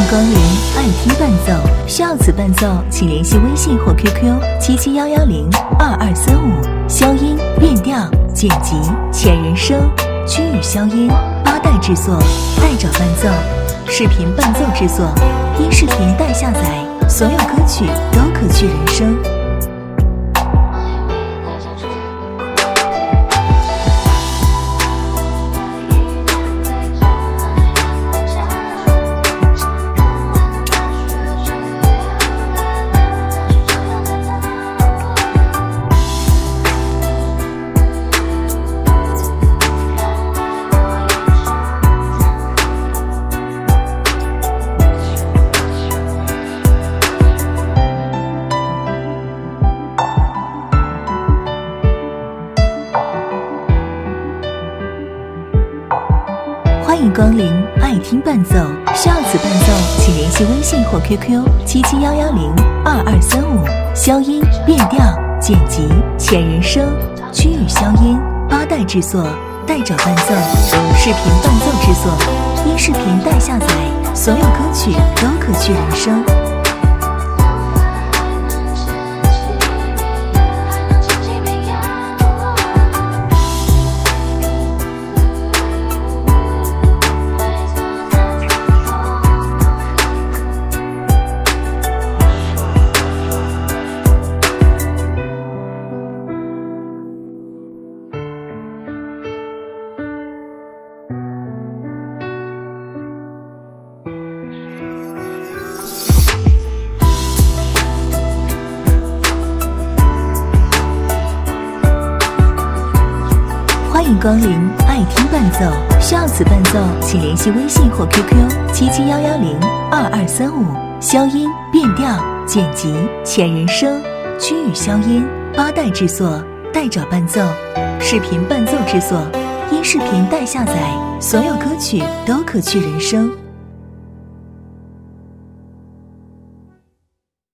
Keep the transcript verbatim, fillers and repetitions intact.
光临爱听伴奏，需要此伴奏，请联系微信或 Q Q 七七幺幺零二二三五。消音、变调、剪辑、前人声、区域消音，八代制作，代找伴奏，视频伴奏制作，音视频带下载，所有歌曲都可去人声。欢迎光临爱听伴奏，需要此伴奏，请联系微信或 Q Q 七七幺幺零二二三五。消音、变调、剪辑、前人声、区域消音，八代制作，代找伴奏，视频伴奏制作，音视频带下载，所有歌曲都可去人声。欢迎光临爱听伴奏，需要此伴奏，请联系微信或 Q Q 七七幺幺零二二三五。消音、变调、剪辑、前人声、区域消音，八代制作，代找伴奏，视频伴奏制作，音视频带下载，所有歌曲都可去人声。